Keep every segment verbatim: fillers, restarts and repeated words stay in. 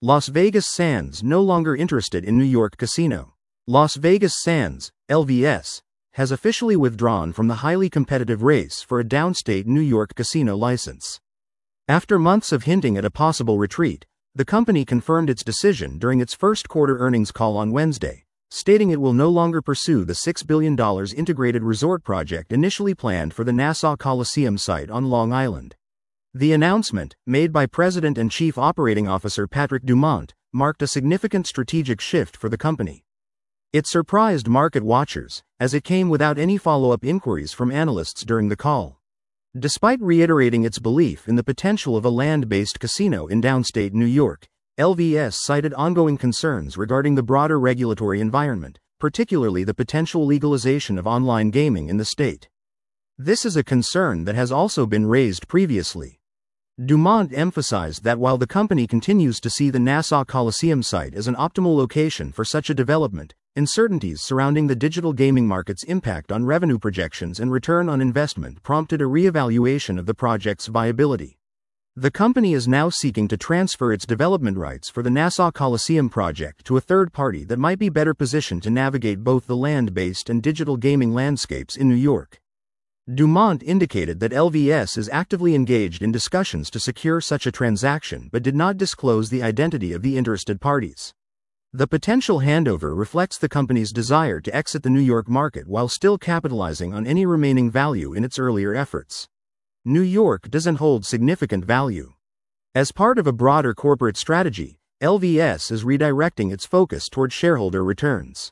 Las Vegas Sands no longer interested in New York casino. Las Vegas Sands, L V S, has officially withdrawn from the highly competitive race for a downstate New York casino license. After months of hinting at a possible retreat, the company confirmed its decision during its first quarter earnings call on Wednesday, stating it will no longer pursue the six billion dollars integrated resort project initially planned for the Nassau Coliseum site on Long Island. The announcement, made by President and Chief Operating Officer Patrick Dumont, marked a significant strategic shift for the company. It surprised market watchers, as it came without any follow-up inquiries from analysts during the call. Despite reiterating its belief in the potential of a land-based casino in downstate New York, L V S cited ongoing concerns regarding the broader regulatory environment, particularly the potential legalization of online gaming in the state. This is a concern that has also been raised previously. Dumont emphasized that while the company continues to see the Nassau Coliseum site as an optimal location for such a development, uncertainties surrounding the digital gaming market's impact on revenue projections and return on investment prompted a re-evaluation of the project's viability. The company is now seeking to transfer its development rights for the Nassau Coliseum project to a third party that might be better positioned to navigate both the land-based and digital gaming landscapes in New York. Dumont indicated that L V S is actively engaged in discussions to secure such a transaction but did not disclose the identity of the interested parties. The potential handover reflects the company's desire to exit the New York market while still capitalizing on any remaining value in its earlier efforts. New York doesn't hold significant value. As part of a broader corporate strategy, L V S is redirecting its focus toward shareholder returns.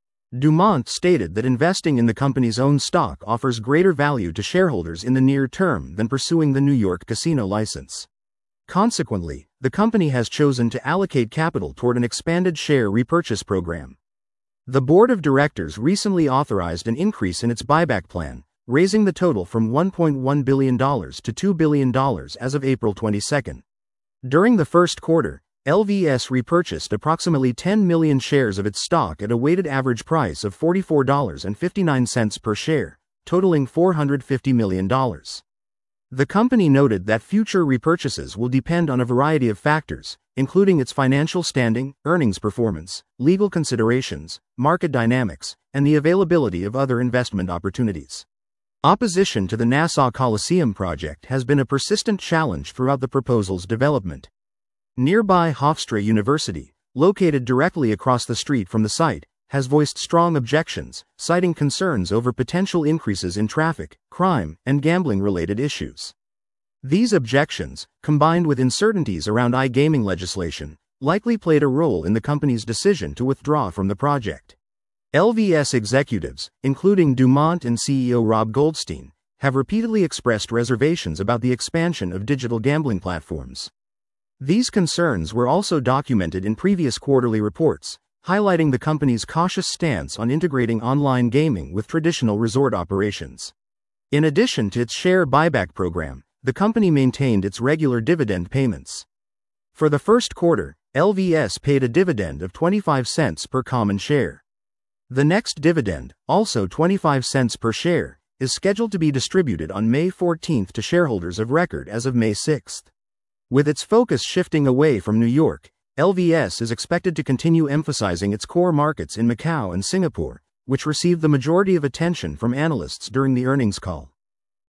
Dumont stated that investing in the company's own stock offers greater value to shareholders in the near term than pursuing the New York casino license. Consequently, the company has chosen to allocate capital toward an expanded share repurchase program. The board of directors recently authorized an increase in its buyback plan, raising the total from one point one billion dollars to two billion dollars as of April twenty-second. During the first quarter, L V S repurchased approximately ten million shares of its stock at a weighted average price of forty-four dollars and fifty-nine cents per share, totaling four hundred fifty million dollars. The company noted that future repurchases will depend on a variety of factors, including its financial standing, earnings performance, legal considerations, market dynamics, and the availability of other investment opportunities. Opposition to the Nassau Coliseum project has been a persistent challenge throughout the proposal's development. Nearby Hofstra University, located directly across the street from the site, has voiced strong objections, citing concerns over potential increases in traffic, crime, and gambling-related issues. These objections, combined with uncertainties around iGaming legislation, likely played a role in the company's decision to withdraw from the project. L V S executives, including Dumont and C E O Rob Goldstein, have repeatedly expressed reservations about the expansion of digital gambling platforms. These concerns were also documented in previous quarterly reports, highlighting the company's cautious stance on integrating online gaming with traditional resort operations. In addition to its share buyback program, the company maintained its regular dividend payments. For the first quarter, L V S paid a dividend of twenty-five cents per common share. The next dividend, also twenty-five cents per share, is scheduled to be distributed on May fourteenth to shareholders of record as of May sixth. With its focus shifting away from New York, L V S is expected to continue emphasizing its core markets in Macau and Singapore, which received the majority of attention from analysts during the earnings call.